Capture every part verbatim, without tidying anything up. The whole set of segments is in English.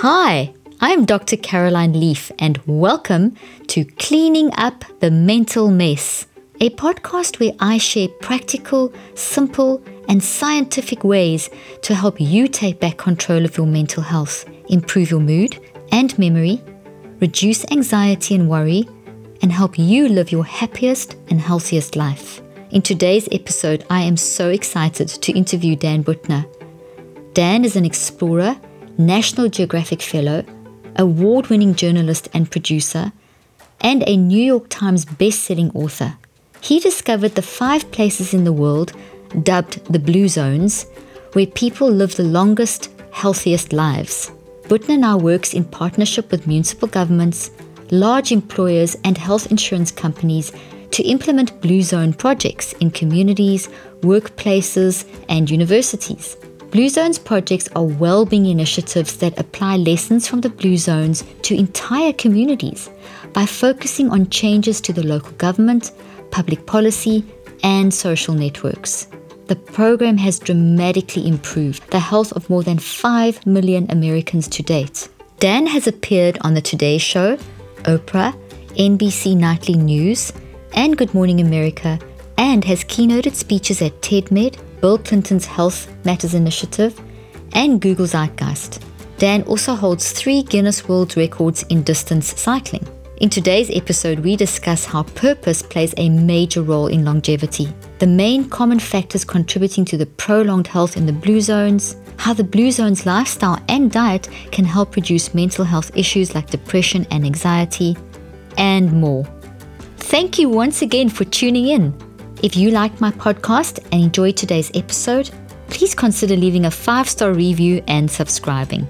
Hi, I'm Doctor Caroline Leaf, and welcome to Cleaning Up the Mental Mess, a podcast where I share practical, simple, and scientific ways to help you take back control of your mental health, improve your mood and memory, reduce anxiety and worry, and help you live your happiest and healthiest life. In today's episode, I am so excited to interview Dan Buettner. Dan is an explorer, National Geographic Fellow, award-winning journalist and producer, and a New York Times best-selling author. He discovered the five places in the world, dubbed the Blue Zones, where people live the longest, healthiest lives. Buettner now works in partnership with municipal governments, large employers, and health insurance companies to implement Blue Zone projects in communities, workplaces, and universities. Blue Zones projects are well-being initiatives that apply lessons from the Blue Zones to entire communities by focusing on changes to the local government, public policy, and social networks. The program has dramatically improved the health of more than five million Americans to date. Dan has appeared on The Today Show, Oprah, N B C Nightly News, and Good Morning America, and has keynoted speeches at TEDMed, Bill Clinton's Health Matters Initiative, and Google Zeitgeist. Dan also holds three Guinness World Records in distance cycling. In today's episode, we discuss how purpose plays a major role in longevity, the main common factors contributing to the prolonged health in the Blue Zones, how the Blue Zones lifestyle and diet can help reduce mental health issues like depression and anxiety, and more. Thank you once again for tuning in. If you liked my podcast and enjoyed today's episode, please consider leaving a five-star review and subscribing.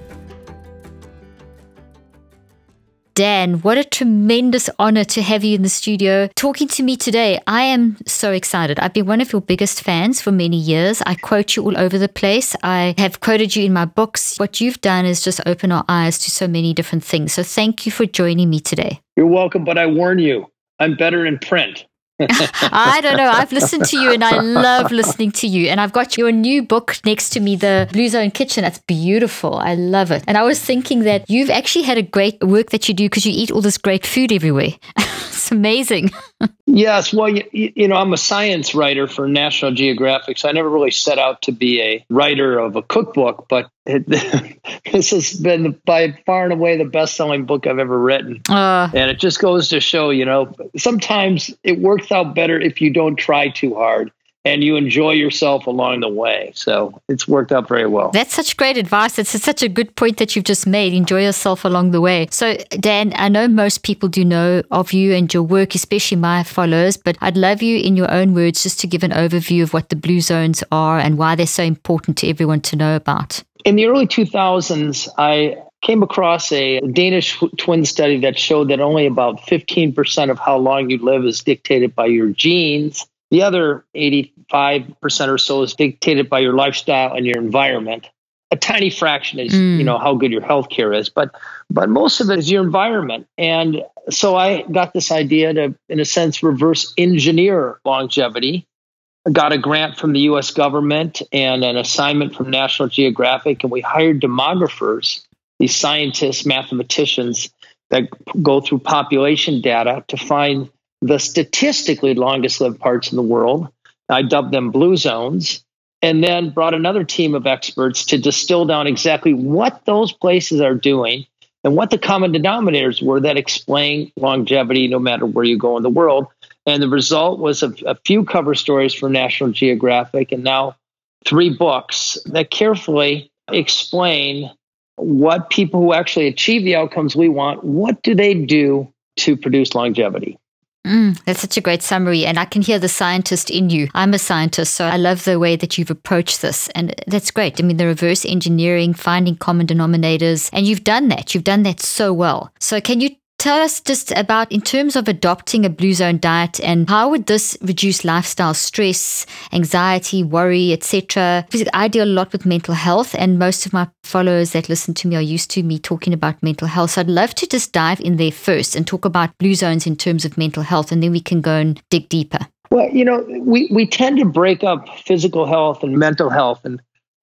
Dan, what a tremendous honor to have you in the studio talking to me today. I am so excited. I've been one of your biggest fans for many years. I quote you all over the place. I have quoted you in my books. What you've done is just open our eyes to so many different things. So thank you for joining me today. You're welcome, but I warn you, I'm better in print. I don't know. I've listened to you and I love listening to you. And I've got your new book next to me, The Blue Zone Kitchen. That's beautiful. I love it. And I was thinking that you've actually had a great work that you do because you eat all this great food everywhere. It's amazing. Yes. Well, you, you know, I'm a science writer for National Geographic, so I never really set out to be a writer of a cookbook, but it, this has been by far and away the best-selling book I've ever written. Uh, and it just goes to show, you know, sometimes it works out better if you don't try too hard and you enjoy yourself along the way. So it's worked out very well. That's such great advice. It's such a good point that you've just made. Enjoy yourself along the way. So, Dan, I know most people do know of you and your work, especially my followers, but I'd love you in your own words just to give an overview of what the Blue Zones are and why they're so important to everyone to know about. In the early two thousands, I came across a Danish twin study that showed that only about fifteen percent of how long you live is dictated by your genes. The other eighty-five percent or so is dictated by your lifestyle and your environment. A tiny fraction is, mm. you know, how good your healthcare is, but but most of it is your environment. And so I got this idea to, in a sense, reverse engineer longevity. I got a grant from the U S government and an assignment from National Geographic, and we hired demographers, these scientists, mathematicians that go through population data to find the statistically longest lived parts in the world. I dubbed them Blue Zones, and then brought another team of experts to distill down exactly what those places are doing and what the common denominators were that explain longevity no matter where you go in the world. And the result was a, a few cover stories for National Geographic and now three books that carefully explain what people who actually achieve the outcomes we want, what do they do to produce longevity? Mm, that's such a great summary. And I can hear the scientist in you. I'm a scientist, so I love the way that you've approached this. And that's great. I mean, the reverse engineering, finding common denominators, and you've done that. You've done that so well. So can you tell us just about, in terms of adopting a Blue Zone diet, and how would this reduce lifestyle stress, anxiety, worry, et cetera? Because I deal a lot with mental health, and most of my followers that listen to me are used to me talking about mental health. So I'd love to just dive in there first and talk about Blue Zones in terms of mental health, and then we can go and dig deeper. Well, you know, we, we tend to break up physical health and mental health. And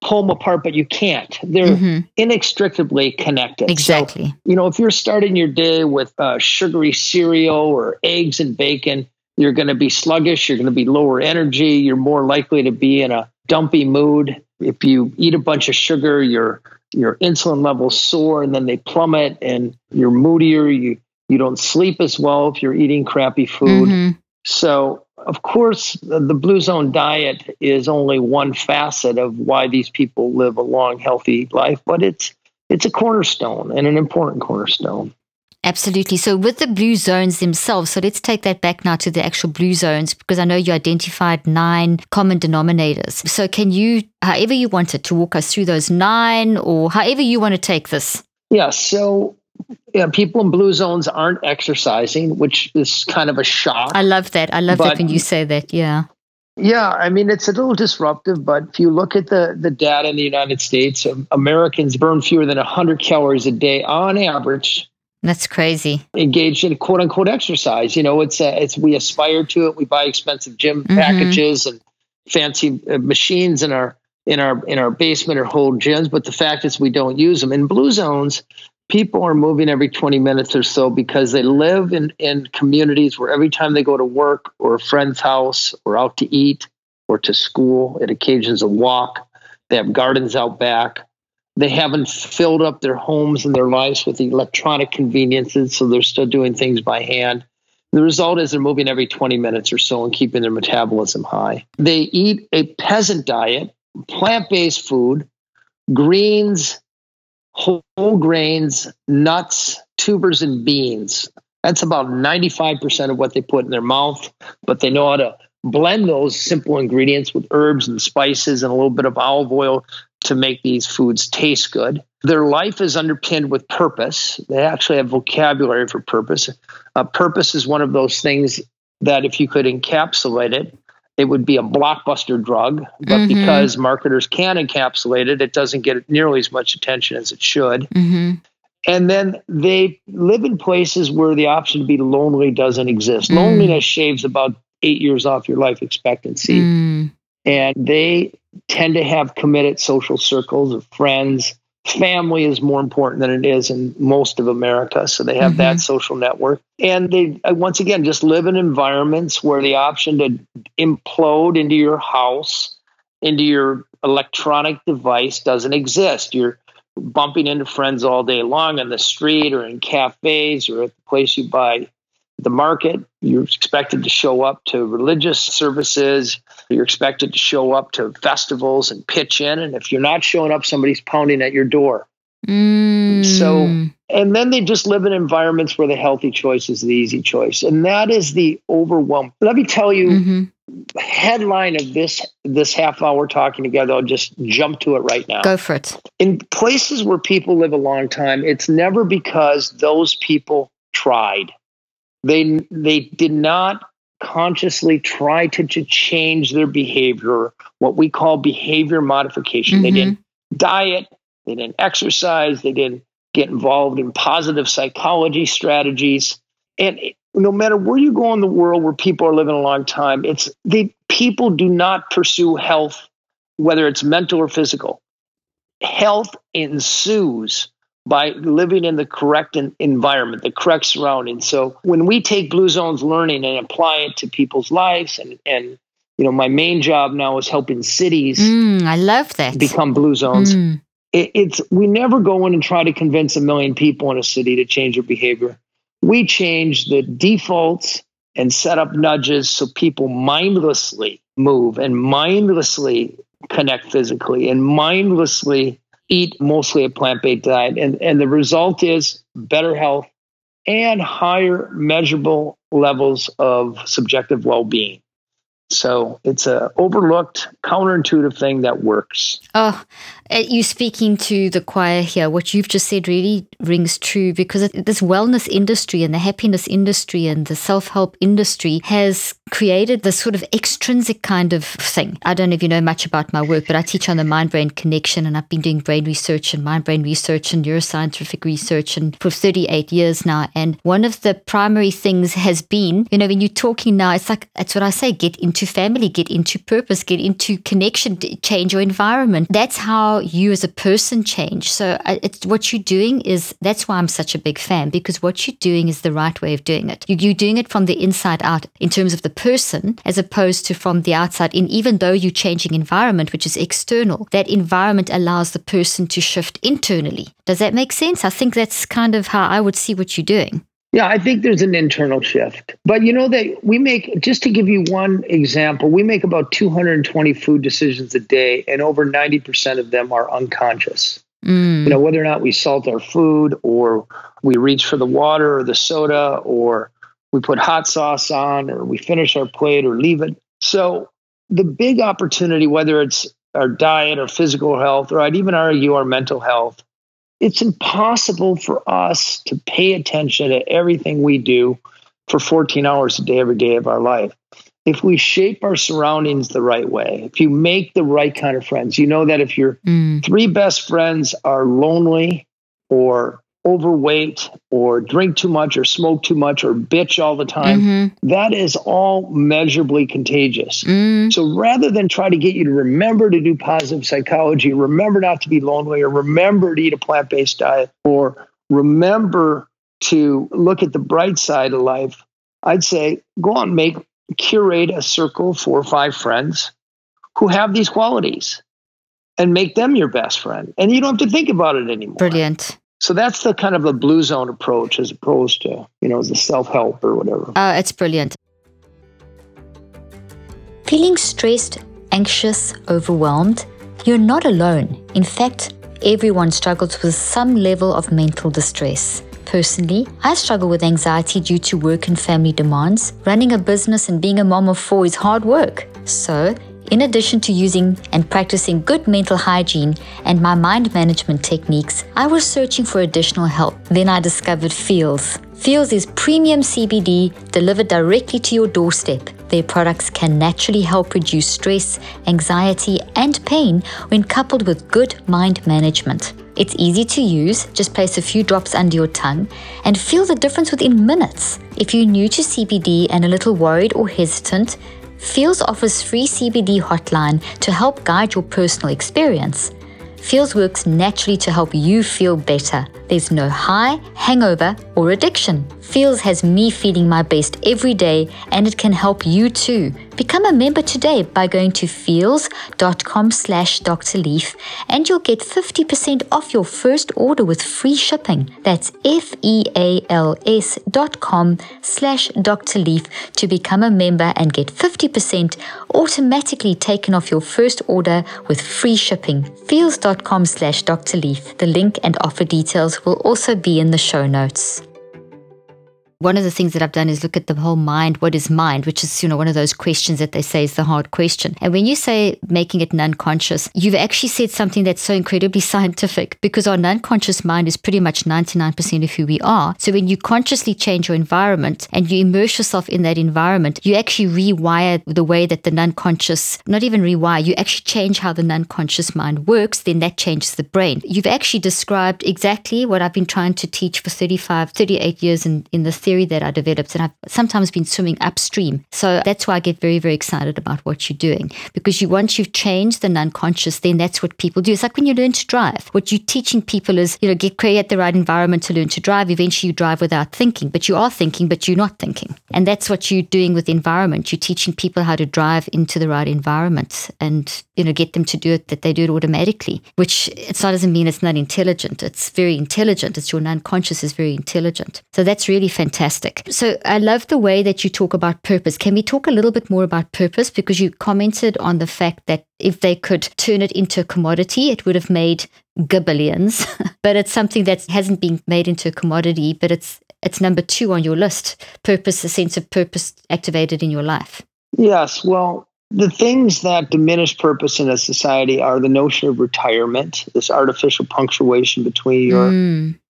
pull them apart, but you can't. They're mm-hmm. inextricably connected. Exactly. So, you know, if you're starting your day with uh, sugary cereal or eggs and bacon, you're going to be sluggish. You're going to be lower energy. You're more likely to be in a dumpy mood. If you eat a bunch of sugar, your your insulin levels soar and then they plummet, and you're moodier. You you don't sleep as well if you're eating crappy food. Mm-hmm. So, of course, the, the Blue Zone diet is only one facet of why these people live a long, healthy life, but it's it's a cornerstone and an important cornerstone. Absolutely. So with the blue zones themselves, so let's take that back now to the actual blue zones, because I know you identified nine common denominators. So can you, however you want it, to walk us through those nine, or however you want to take this? Yeah. So yeah, people in blue zones aren't exercising, which is kind of a shock. I love that. I love but, that when you say that. Yeah. Yeah, I mean, it's a little disruptive, but if you look at the, the data in the United States, Americans burn fewer than one hundred calories a day on average. That's crazy. Engaged in quote unquote exercise. You know, it's uh, it's we aspire to it. We buy expensive gym mm-hmm. packages and fancy uh, machines in our in our in our basement or whole gyms. But the fact is, we don't use them. In blue zones, people are moving every twenty minutes or so because they live in, in communities where every time they go to work or a friend's house or out to eat or to school, it occasions a walk. They have gardens out back. They haven't filled up their homes and their lives with electronic conveniences, so they're still doing things by hand. The result is they're moving every twenty minutes or so and keeping their metabolism high. They eat a peasant diet, plant-based food, greens, whole grains, nuts, tubers, and beans. That's about ninety-five percent of what they put in their mouth, but they know how to blend those simple ingredients with herbs and spices and a little bit of olive oil to make these foods taste good. Their life is underpinned with purpose. They actually have vocabulary for purpose. Uh, purpose is one of those things that if you could encapsulate it, it would be a blockbuster drug. But mm-hmm. because marketers can encapsulate it, it doesn't get nearly as much attention as it should. Mm-hmm. And then they live in places where the option to be lonely doesn't exist. Mm. Loneliness shaves about eight years off your life expectancy. Mm. And they tend to have committed social circles of friends. Family is more important than it is in most of America. So they have mm-hmm. that social network. And they, once again, just live in environments where the option to implode into your house, into your electronic device doesn't exist. You're bumping into friends all day long on the street or in cafes or at the place you buy the market. You're expected to show up to religious services. You're expected to show up to festivals and pitch in. And if you're not showing up, somebody's pounding at your door. Mm. So, and then they just live in environments where the healthy choice is the easy choice. And that is the overwhelm. Let me tell you, mm-hmm. headline of this, this half hour talking together, I'll just jump to it right now. Go for it. In places where people live a long time, it's never because those people tried. They they did not consciously try to, to change their behavior, what we call behavior modification. Mm-hmm. They didn't diet, they didn't exercise, they didn't get involved in positive psychology strategies. And it, no matter where you go in the world where people are living a long time, it's they people do not pursue health, whether it's mental or physical. Health ensues by living in the correct environment, the correct surroundings. So when we take Blue Zones learning and apply it to people's lives, and, and you know, my main job now is helping cities mm, I love that. become Blue Zones. Mm. It, it's we never go in and try to convince a million people in a city to change their behavior. We change the defaults and set up nudges so people mindlessly move and mindlessly connect physically and mindlessly eat mostly a plant-based diet. And, and the result is better health and higher measurable levels of subjective well-being. So it's a overlooked, counterintuitive thing that works. Oh, you speaking to the choir here. What you've just said really rings true, because this wellness industry and the happiness industry and the self-help industry has created this sort of extrinsic kind of thing. I don't know if you know much about my work, but I teach on the mind-brain connection, and I've been doing brain research and mind-brain research and neuroscientific research and for thirty-eight years now. And one of the primary things has been, you know, when you're talking now, it's like, that's what I say, get into family, get into purpose, get into connection, change your environment. That's how you as a person change. So it's, what you're doing is, that's why I'm such a big fan, because what you're doing is the right way of doing it. You, you're doing it from the inside out in terms of the person, as opposed to from the outside in. Even though you're changing environment, which is external, that environment allows the person to shift internally. Does that make sense? I think that's kind of how I would see what you're doing. Yeah, I think there's an internal shift. But you know that we make, just to give you one example, we make about two hundred twenty food decisions a day, and over ninety percent of them are unconscious. Mm. You know, whether or not we salt our food, or we reach for the water or the soda, or we put hot sauce on, or we finish our plate or leave it. So the big opportunity, whether it's our diet or physical health, or I'd even argue our mental health, it's impossible for us to pay attention to everything we do for fourteen hours a day, every day of our life. If we shape our surroundings the right way, if you make the right kind of friends, you know that if your mm. three best friends are lonely or overweight or drink too much or smoke too much or bitch all the time, mm-hmm. that is all measurably contagious. Mm. So rather than try to get you to remember to do positive psychology, remember not to be lonely, or remember to eat a plant-based diet, or remember to look at the bright side of life, I'd say go on, make, curate a circle of four or five friends who have these qualities and make them your best friend. And you don't have to think about it anymore. Brilliant. So that's the kind of a blue zone approach, as opposed to, you know, the self-help or whatever. Oh, it's brilliant. Feeling stressed, anxious, overwhelmed? You're not alone. In fact, everyone struggles with some level of mental distress. Personally, I struggle with anxiety due to work and family demands. Running a business and being a mom of four is hard work. So, in addition to using and practicing good mental hygiene and my mind management techniques, I was searching for additional help. Then I discovered Feals. Feals is premium C B D delivered directly to your doorstep. Their products can naturally help reduce stress, anxiety, and pain when coupled with good mind management. It's easy to use. Just place a few drops under your tongue and feel the difference within minutes. If you're new to C B D and a little worried or hesitant, Feals offers free C B D hotline to help guide your personal experience. Feals works naturally to help you feel better. There's no high, hangover, or addiction. Feals has me feeling my best every day, and it can help you too. Become a member today by going to feals.com slash Dr. Leaf, and you'll get fifty percent off your first order with free shipping. That's F-E-A-L-S dot com slash Dr. Leaf to become a member and get fifty percent automatically taken off your first order with free shipping. Feals.com slash Dr. Leaf. The link and offer details will also be in the show notes. One of the things that I've done is look at the whole mind. What is mind? Which is, you know, one of those questions that they say is the hard question. And when you say making it non-conscious, you've actually said something that's so incredibly scientific, because our non-conscious mind is pretty much ninety-nine percent of who we are. So when you consciously change your environment and you immerse yourself in that environment, you actually rewire the way that the non-conscious, not even rewire, you actually change how the non-conscious mind works. Then that changes the brain. You've actually described exactly what I've been trying to teach for thirty-five, thirty-eight years in, in the theory that I developed, and I've sometimes been swimming upstream. So that's why I get very, very excited about what you're doing, because you once you've changed the non-conscious, then that's what people do. It's like when you learn to drive. What you're teaching people is, you know, get create the right environment to learn to drive. Eventually you drive without thinking, but you are thinking, but you're not thinking. And that's what you're doing with environment. You're teaching people how to drive into the right environment and, you know, get them to do it, that they do it automatically, which it's not doesn't mean it's not intelligent. It's very intelligent. It's your non-conscious is very intelligent. So that's really fantastic. Fantastic. So I love the way that you talk about purpose. Can we talk a little bit more about purpose? Because you commented on the fact that if they could turn it into a commodity, it would have made gabillions. But it's something that hasn't been made into a commodity, but it's it's number two on your list. Purpose, a sense of purpose activated in your life. Yes. Well, the things that diminish purpose in a society are the notion of retirement, this artificial punctuation between your mm.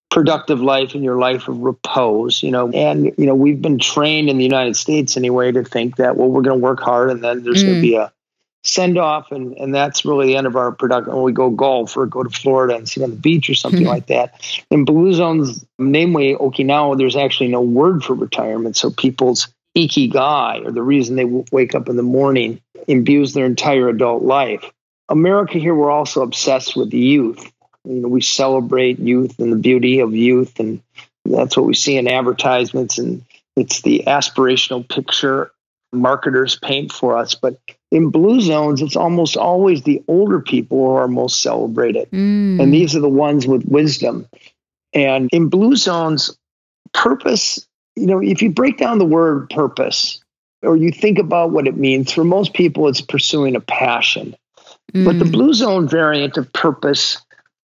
productive life and your life of repose, you know, and, you know, we've been trained in the United States anyway to think that, well, we're going to work hard and then there's mm. going to be a send off. And, and that's really the end of our production. When we go golf or go to Florida and sit on the beach or something like that. In blue zones, namely Okinawa, there's actually no word for retirement. So people's ikigai, or the reason they w- wake up in the morning, imbues their entire adult life. America here, we're also obsessed with youth. You know, we celebrate youth and the beauty of youth, and that's what we see in advertisements, and it's the aspirational picture marketers paint for us. But in blue zones, it's almost always the older people who are most celebrated. Mm. And these are the ones with wisdom. And in blue zones, purpose, you know, if you break down the word purpose, or you think about what it means, for most people, it's pursuing a passion. Mm. But the blue zone variant of purpose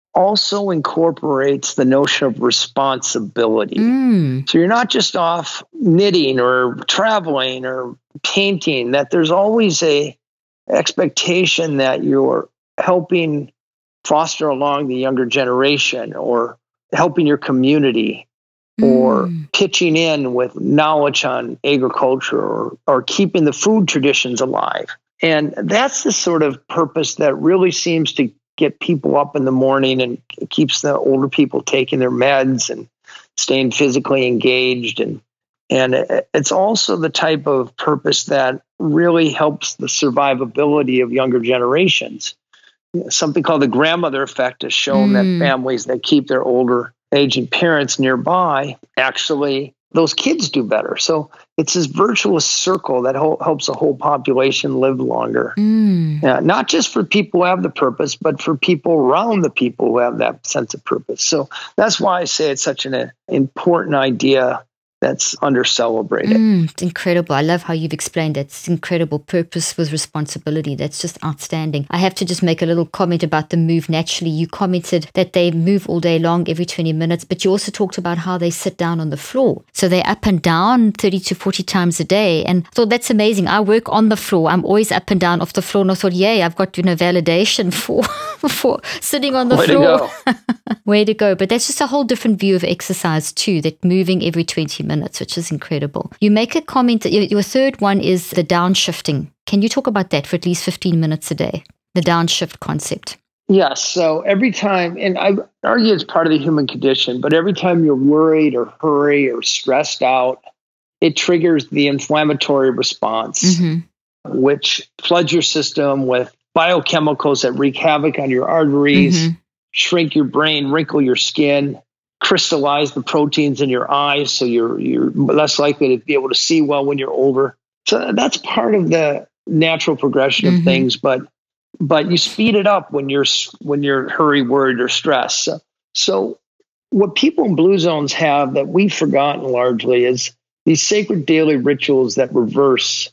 also incorporates the notion of responsibility. Mm. So you're not just off knitting or traveling or painting, that there's always a expectation that you're helping foster along the younger generation, or helping your community, mm. or pitching in with knowledge on agriculture, or, or keeping the food traditions alive. And that's the sort of purpose that really seems to get people up in the morning and keeps the older people taking their meds and staying physically engaged. And and it's also the type of purpose that really helps the survivability of younger generations. Something called the grandmother effect has shown mm. that families that keep their older aging parents nearby, actually those kids do better. So it's this virtuous circle that ho- helps the whole population live longer. Mm. Yeah, not just for people who have the purpose, but for people around the people who have that sense of purpose. So that's why I say it's such an uh, important idea that's under-celebrated. Mm, it's incredible. I love how you've explained it. It's incredible. Purpose with responsibility. That's just outstanding. I have to just make a little comment about the move naturally. You commented that they move all day long, every twenty minutes, but you also talked about how they sit down on the floor. So they're up and down thirty to forty times a day. And I thought, that's amazing. I work on the floor. I'm always up and down off the floor. And I thought, yay, I've got, you know, validation for, for sitting on the Way floor. To go. Way to go. But that's just a whole different view of exercise too, that moving every twenty minutes, which is incredible. You make a comment that your, your third one is the downshifting. Can you talk about that for at least fifteen minutes a day? The downshift concept. Yes. So every time, and I argue it's part of the human condition, but every time you're worried or hurry or stressed out, it triggers the inflammatory response, mm-hmm. which floods your system with biochemicals that wreak havoc on your arteries, mm-hmm. shrink your brain, wrinkle your skin, crystallize the proteins in your eyes, so you're you're less likely to be able to see well when you're older. So that's part of the natural progression of mm-hmm. things, but but you speed it up when you're when you're hurried, worried, or stressed. So, so what people in blue zones have that we've forgotten largely is these sacred daily rituals that reverse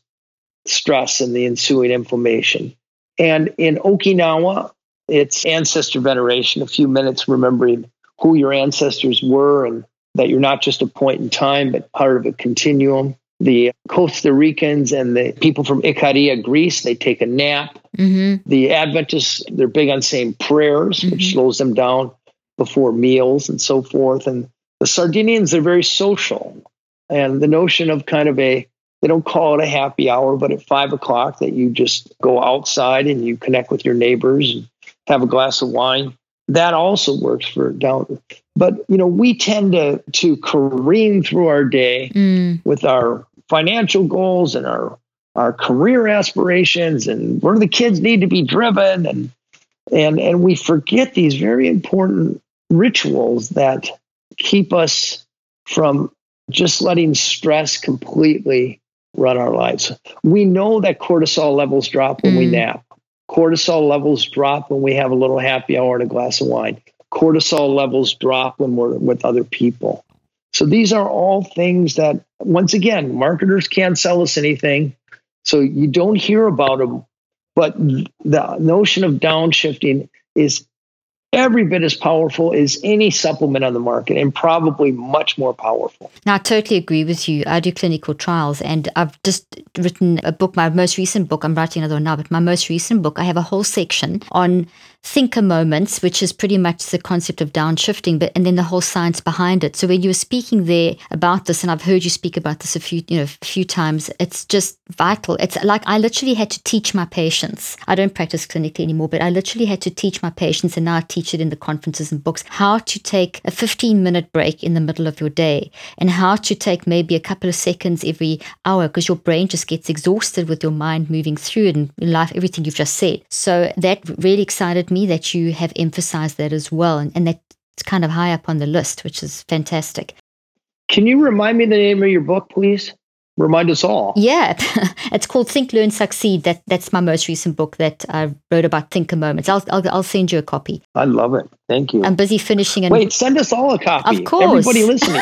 stress and the ensuing inflammation. And in Okinawa, it's ancestor veneration, a few minutes remembering who your ancestors were, and that you're not just a point in time, but part of a continuum. The Costa Ricans and the people from Ikaria, Greece, they take a nap. Mm-hmm. The Adventists, they're big on saying prayers, mm-hmm. which slows them down before meals and so forth. And the Sardinians, they're very social. And the notion of kind of a, they don't call it a happy hour, but at five o'clock that you just go outside and you connect with your neighbors and have a glass of wine. That also works for down. But, you know, we tend to to careen through our day mm. with our financial goals and our our career aspirations and where the kids need to be driven. And and and we forget these very important rituals that keep us from just letting stress completely run our lives. We know that cortisol levels drop when mm. we nap. Cortisol levels drop when we have a little happy hour and a glass of wine. Cortisol levels drop when we're with other people. So these are all things that, once again, marketers can't sell us anything. So you don't hear about them. But the notion of downshifting is every bit as powerful as any supplement on the market, and probably much more powerful. Now, I totally agree with you. I do clinical trials, and I've just written a book, my most recent book, I'm writing another one now, but my most recent book, I have a whole section on thinker moments, which is pretty much the concept of downshifting, but and then the whole science behind it. So when you were speaking there about this, and I've heard you speak about this a few, you know, a few times, it's just vital. It's like I literally had to teach my patients. I don't practice clinically anymore, but I literally had to teach my patients, and now I teach it in the conferences and books, how to take a fifteen minute break in the middle of your day, and how to take maybe a couple of seconds every hour, because your brain just gets exhausted with your mind moving through it and in life, everything you've just said. So that really excited me that you have emphasized that as well, and, and that's kind of high up on the list, which is fantastic. Can you remind me the name of your book, please? Remind us all. Yeah, it's called Think, Learn, Succeed. That that's my most recent book that I wrote about thinker moments. I'll I'll, I'll send you a copy. I love it. Thank you. I'm busy finishing. An- Wait, send us all a copy. Of course. Everybody listening.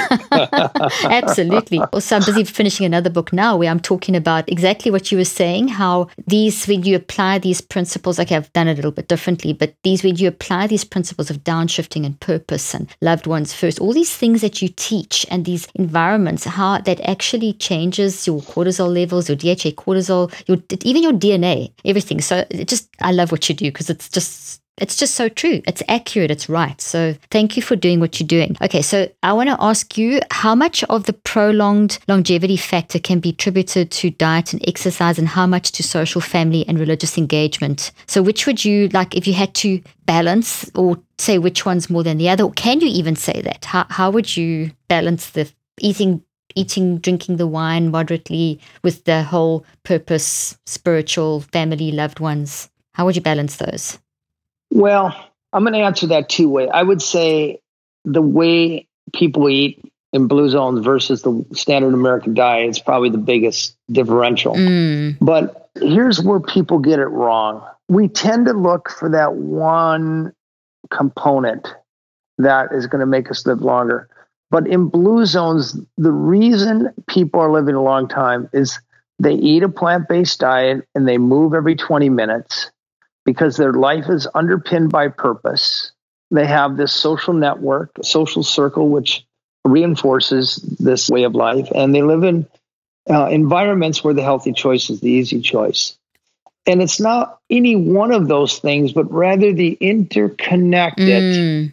Absolutely. Also, I'm busy finishing another book now where I'm talking about exactly what you were saying, how these, when you apply these principles, okay, I've done it a little bit differently, but these, when you apply these principles of downshifting and purpose and loved ones first, all these things that you teach and these environments, how that actually changes your cortisol levels, your D H A cortisol, your even your D N A, everything. So it just, I love what you do because it's just, it's just so true. It's accurate. It's right. So thank you for doing what you're doing. Okay, so I want to ask you, how much of the prolonged longevity factor can be attributed to diet and exercise, and how much to social, family, and religious engagement? So which would you, like, if you had to balance or say which one's more than the other, or can you even say that? How how would you balance the eating eating, drinking the wine moderately with the whole purpose, spiritual, family, loved ones? How would you balance those? Well, I'm going to answer that two ways. I would say the way people eat in blue zones versus the standard American diet is probably the biggest differential. Mm. But here's where people get it wrong. We tend to look for that one component that is going to make us live longer. But in blue zones, the reason people are living a long time is they eat a plant-based diet and they move every twenty minutes because their life is underpinned by purpose. They have this social network, social circle, which reinforces this way of life. And they live in uh, environments where the healthy choice is the easy choice. And it's not any one of those things, but rather the interconnected, Mm.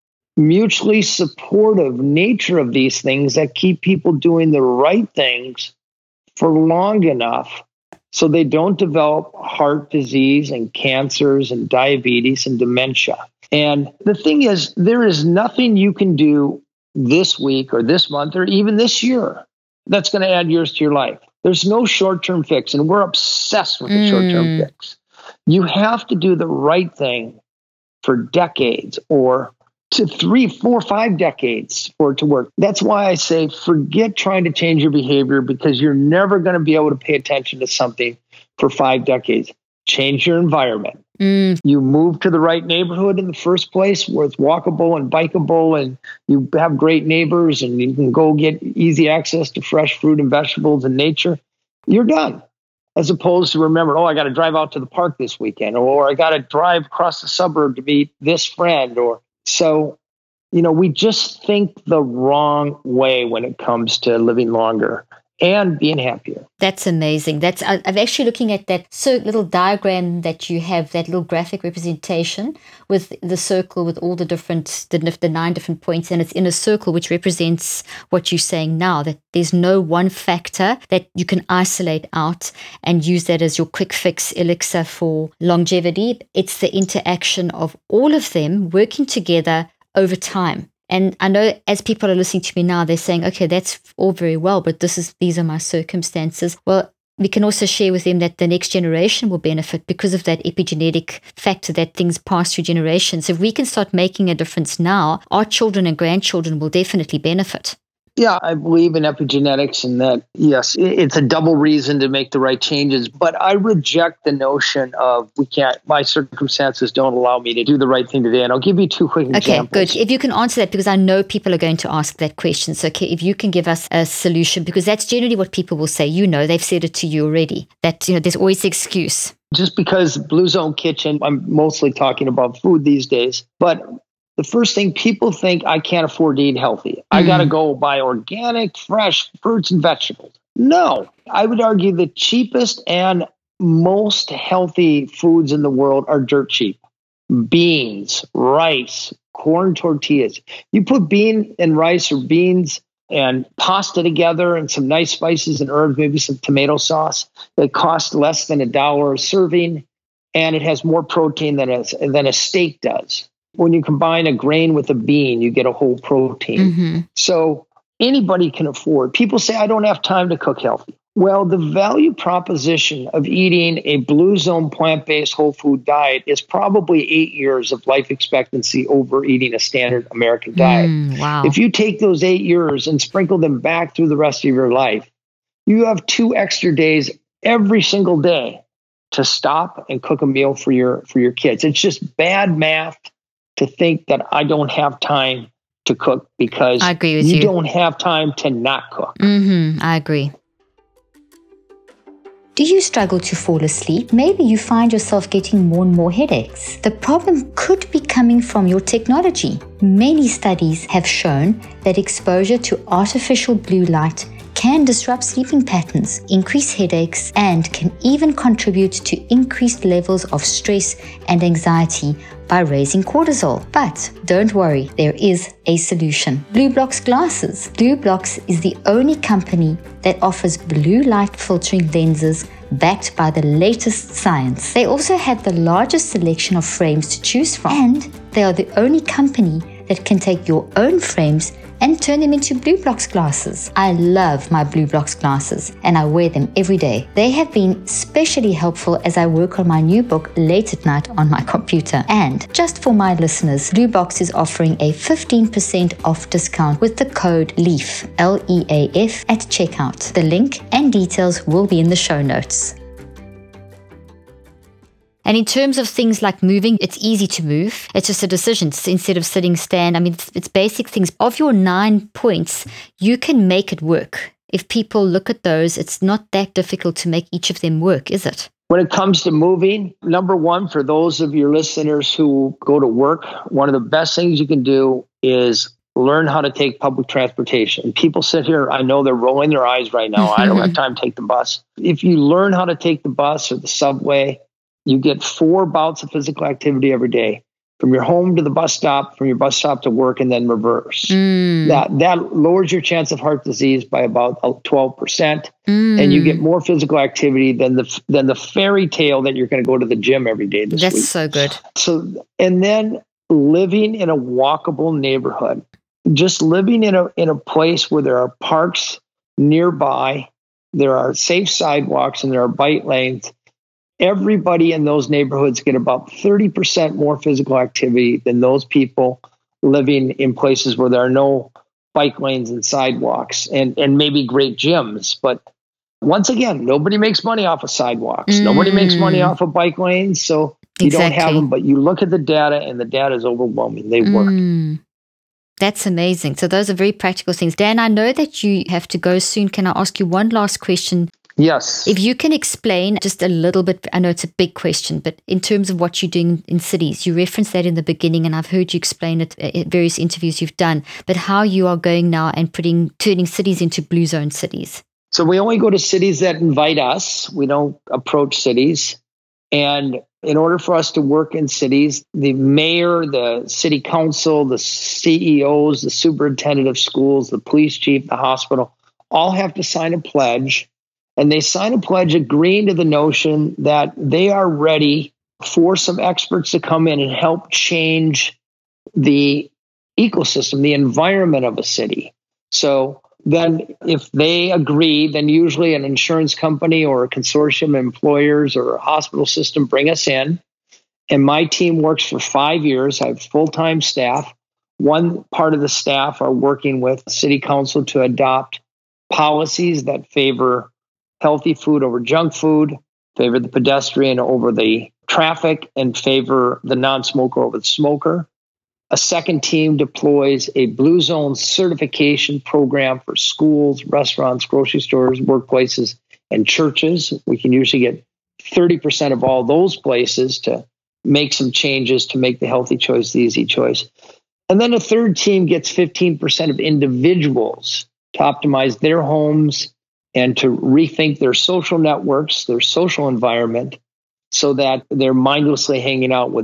mutually supportive nature of these things that keep people doing the right things for long enough so they don't develop heart disease and cancers and diabetes and dementia. And the thing is, there is nothing you can do this week or this month or even this year that's going to add years to your life. There's no short-term fix, and we're obsessed with the Mm. short-term fix. You have to do the right thing for decades or to three, four, five decades for it to work. That's why I say forget trying to change your behavior, because you're never going to be able to pay attention to something for five decades. Change your environment. Mm. You move to the right neighborhood in the first place where it's walkable and bikeable, and you have great neighbors, and you can go get easy access to fresh fruit and vegetables and nature. You're done. As opposed to remember, oh, I got to drive out to the park this weekend, or I got to drive across the suburb to meet this friend, or so, you know, we just think the wrong way when it comes to living longer and being happier. That's amazing. That's I, I'm actually looking at that so little diagram that you have, that little graphic representation with the circle with all the different, the, the nine different points, and it's in a circle which represents what you're saying now, that there's no one factor that you can isolate out and use that as your quick fix elixir for longevity. It's the interaction of all of them working together over time. And I know as people are listening to me now, they're saying, okay, that's all very well, but this is these are my circumstances. Well, we can also share with them that the next generation will benefit because of that epigenetic factor that things pass through generations. If we can start making a difference now, our children and grandchildren will definitely benefit. Yeah, I believe in epigenetics, and that, yes, it's a double reason to make the right changes. But I reject the notion of we can't, my circumstances don't allow me to do the right thing today. And I'll give you two quick okay, examples. Okay, good. If you can answer that, because I know people are going to ask that question. So okay, if you can give us a solution, because that's generally what people will say. You know, they've said it to you already, that, you know, there's always the excuse. Just because Blue Zone Kitchen, I'm mostly talking about food these days, but the first thing, people think I can't afford to eat healthy. Mm. I got to go buy organic, fresh fruits and vegetables. No, I would argue the cheapest and most healthy foods in the world are dirt cheap. beans, rice, corn tortillas. You put bean and rice or beans and pasta together and some nice spices and herbs, maybe some tomato sauce. It costs less than a dollar a serving, and it has more protein than a, than a steak does. When you combine a grain with a bean, you get a whole protein. Mm-hmm. So anybody can afford. People say, I don't have time to cook healthy. Well, the value proposition of eating a Blue Zone plant-based whole food diet is probably eight years of life expectancy over eating a standard American diet. Mm, wow. If you take those eight years and sprinkle them back through the rest of your life, you have two extra days every single day to stop and cook a meal for your for your kids. It's just bad math to think that I don't have time to cook because I agree with you, you. don't have time to not cook. Mm-hmm, I agree. Do you struggle to fall asleep? Maybe you find yourself getting more and more headaches. The problem could be coming from your technology. Many studies have shown that exposure to artificial blue light can disrupt sleeping patterns, increase headaches, and can even contribute to increased levels of stress and anxiety by raising cortisol. But don't worry, there is a solution. BlueBlox glasses. BlueBlox is the only company that offers blue light filtering lenses backed by the latest science. They also have the largest selection of frames to choose from, and they are the only company that can take your own frames and turn them into BlueBlox glasses. I love my BlueBlox glasses and I wear them every day. They have been especially helpful as I work on my new book late at night on my computer. And just for my listeners, BlueBlox is offering a fifteen percent off discount with the code LEAF, L E A F, at checkout. The link and details will be in the show notes. And in terms of things like moving, it's easy to move. It's just a decision. It's instead of sitting, stand. I mean, it's, it's basic things. Of your nine points, you can make it work. If people look at those, it's not that difficult to make each of them work, is it? When it comes to moving, number one, for those of your listeners who go to work, one of the best things you can do is learn how to take public transportation. People sit here, I know they're rolling their eyes right now. I don't have time to take the bus. If you learn how to take the bus or the subway, you get four bouts of physical activity every day, from your home to the bus stop, from your bus stop to work, and then reverse. Mm. That that lowers your chance of heart disease by about twelve percent, mm. and you get more physical activity than the than the fairy tale that you're going to go to the gym every day this That's week. so good. So, and then living in a walkable neighborhood, just living in a in a place where there are parks nearby, there are safe sidewalks, and there are bike lanes. Everybody in those neighborhoods get about thirty percent more physical activity than those people living in places where there are no bike lanes and sidewalks and, and maybe great gyms. But once again, nobody makes money off of sidewalks. Mm. Nobody makes money off of bike lanes. So you Exactly. don't have them, but you look at the data and the data is overwhelming. They work. Mm. That's amazing. So those are very practical things. Dan, I know that you have to go soon. Can I ask you one last question? Yes. If you can explain just a little bit, I know it's a big question, but in terms of what you're doing in cities, you referenced that in the beginning, and I've heard you explain it in various interviews you've done, but how you are going now and putting turning cities into blue zone cities. So we only go to cities that invite us. We don't approach cities. And in order for us to work in cities, the mayor, the city council, the C E Os, the superintendent of schools, the police chief, the hospital, all have to sign a pledge. And they sign a pledge agreeing to the notion that they are ready for some experts to come in and help change the ecosystem, the environment of a city. So then if they agree, then usually an insurance company or a consortium of employers or a hospital system bring us in. And my team works for five years. I have full-time staff. One part of the staff are working with city council to adopt policies that favor healthy food over junk food, favor the pedestrian over the traffic, and favor the non-smoker over the smoker. A second team deploys a Blue Zone certification program for schools, restaurants, grocery stores, workplaces, and churches. We can usually get thirty percent of all those places to make some changes to make the healthy choice the easy choice. And then a third team gets fifteen percent of individuals to optimize their homes and to rethink their social networks, their social environment, so that they're mindlessly hanging out with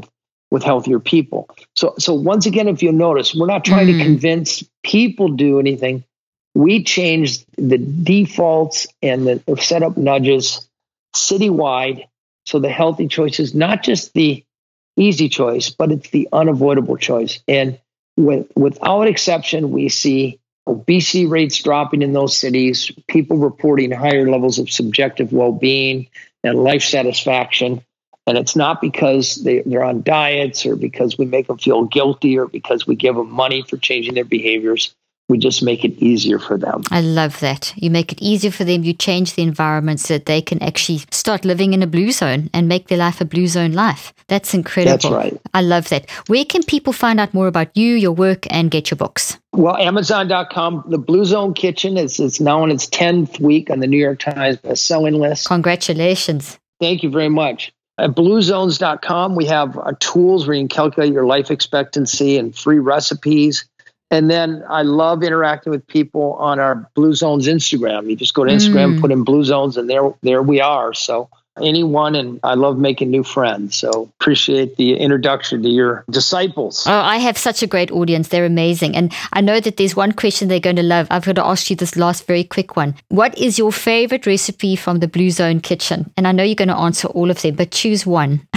with healthier people. So, so once again, if you'll notice, we're not trying mm. to convince people to do anything. We change the defaults and the set up nudges citywide. So the healthy choice is not just the easy choice, but it's the unavoidable choice. And with, without exception, we see obesity rates dropping in those cities, people reporting higher levels of subjective well-being and life satisfaction. And it's not because they, they're on diets or because we make them feel guilty or because we give them money for changing their behaviors. We just make it easier for them. I love that. You make it easier for them. You change the environment so that they can actually start living in a blue zone and make their life a blue zone life. That's incredible. That's right. I love that. Where can people find out more about you, your work, and get your books? Well, Amazon dot com. The Blue Zone Kitchen is it's now in its tenth week on the New York Times best-selling list. Congratulations. Thank you very much. At blue zones dot com, we have uh, tools where you can calculate your life expectancy and free recipes. And then I love interacting with people on our Blue Zones Instagram. You just go to Instagram, mm. put in Blue Zones, and there, there we are. So anyone, and I love making new friends. So appreciate the introduction to your disciples. Oh, I have such a great audience. They're amazing. And I know that there's one question they're going to love. I've got to ask you this last very quick one. What is your favorite recipe from the Blue Zone Kitchen? And I know you're going to answer all of them, but choose one.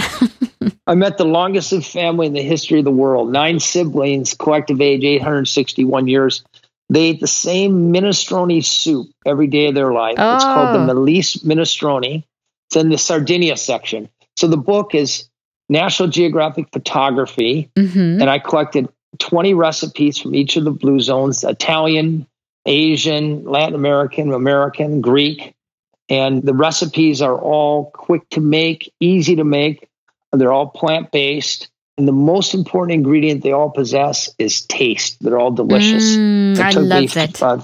I met the longest lived family in the history of the world. Nine siblings, collective age eight hundred sixty-one years. They ate the same minestrone soup every day of their life. Oh. It's called the Melisse Minestrone. It's in the Sardinia section. So the book is National Geographic Photography. Mm-hmm. And I collected twenty recipes from each of the blue zones, Italian, Asian, Latin American, American, Greek. And the recipes are all quick to make, easy to make. They're all plant-based. And the most important ingredient they all possess is taste. They're all delicious. Mm, I love that. Uh,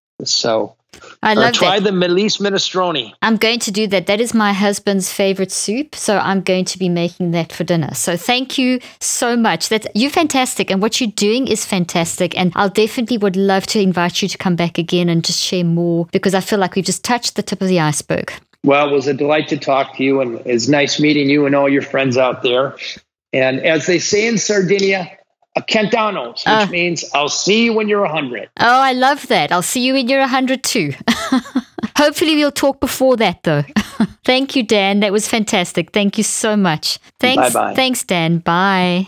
so I love uh, try that. the Melisse Minestrone. I'm going to do that. That is my husband's favorite soup. So I'm going to be making that for dinner. So thank you so much. That's, you're fantastic. And what you're doing is fantastic. And I'll definitely would love to invite you to come back again and just share more, because I feel like we've just touched the tip of the iceberg. Well, it was a delight to talk to you, and it's nice meeting you and all your friends out there. And as they say in Sardinia, a Kentanos, which uh, means I'll see you when you're one hundred. Oh, I love that. I'll see you when you're one hundred too. Hopefully we'll talk before that, though. Thank you, Dan. That was fantastic. Thank you so much. Thanks. Bye-bye. Thanks, Dan. Bye.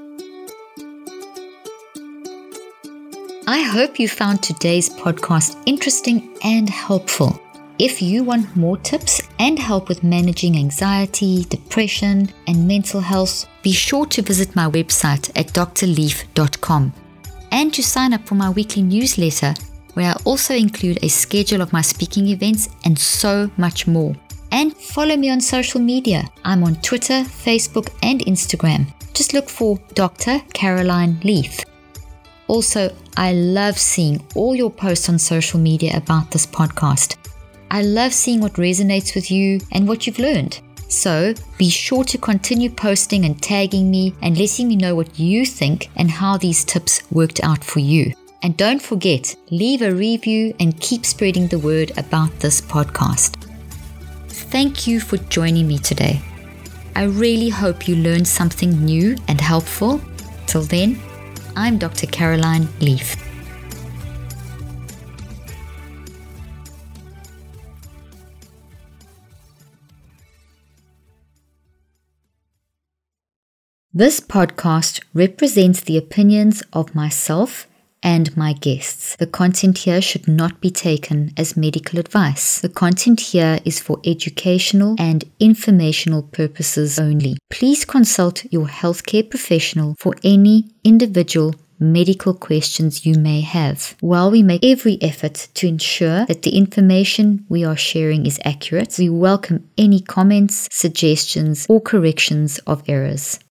I hope you found today's podcast interesting and helpful. If you want more tips and help with managing anxiety, depression, and mental health, be sure to visit my website at d r leaf dot com and to sign up for my weekly newsletter, where I also include a schedule of my speaking events and so much more. And follow me on social media. I'm on Twitter, Facebook, and Instagram. Just look for Doctor Caroline Leaf. Also, I love seeing all your posts on social media about this podcast. I love seeing what resonates with you and what you've learned. So be sure to continue posting and tagging me and letting me know what you think and how these tips worked out for you. And don't forget, leave a review and keep spreading the word about this podcast. Thank you for joining me today. I really hope you learned something new and helpful. Till then, I'm Doctor Caroline Leaf. This podcast represents the opinions of myself and my guests. The content here should not be taken as medical advice. The content here is for educational and informational purposes only. Please consult your healthcare professional for any individual medical questions you may have. While we make every effort to ensure that the information we are sharing is accurate, we welcome any comments, suggestions, or corrections of errors.